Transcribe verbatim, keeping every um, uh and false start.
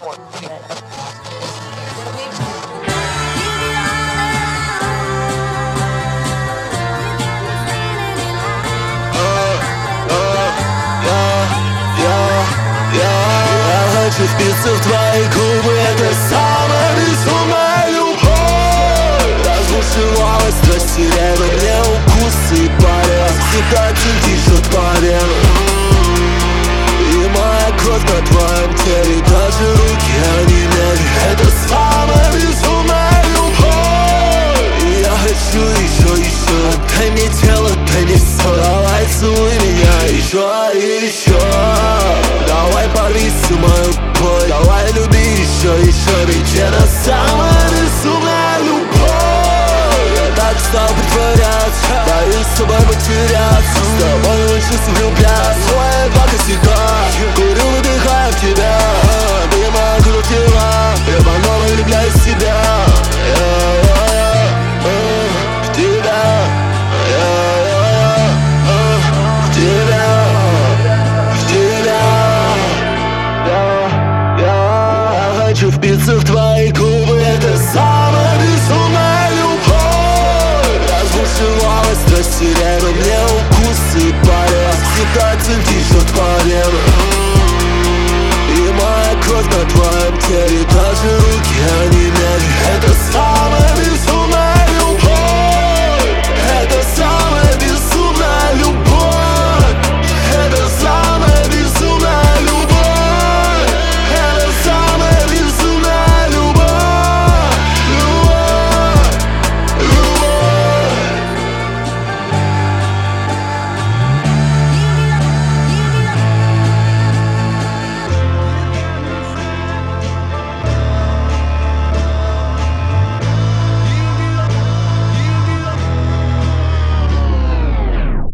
one. Хочу впиться в твои губы, это самая безумная любовь. Разбушевалась страсть сирена, мне укусы и порез. Всегда тишет по венам. И моя кровь на твоем теле, даже руки онемели. Это самая безумная любовь. И я хочу еще, еще. Отдай мне тело, дай мне все. Давай целуй меня еще и еще. Давай порви всю мою боль. Давай люби еще, еще. Ведь это самая безумная любовь. Я так стал притворяться, боюсь с тобой потеряться. С тобой научился влюбляться. Свои два косяка, курю, выдыхая в тебя. Ты моя кровь тела, я по-новой влюбляюсь в тебя. В тебя, в тебя, в тебя. Я хочу впиться в твои губы, это самая безумная любовь. Разбушевалась страсть сирена, мне укусы и порез. Всегда тишет по венам.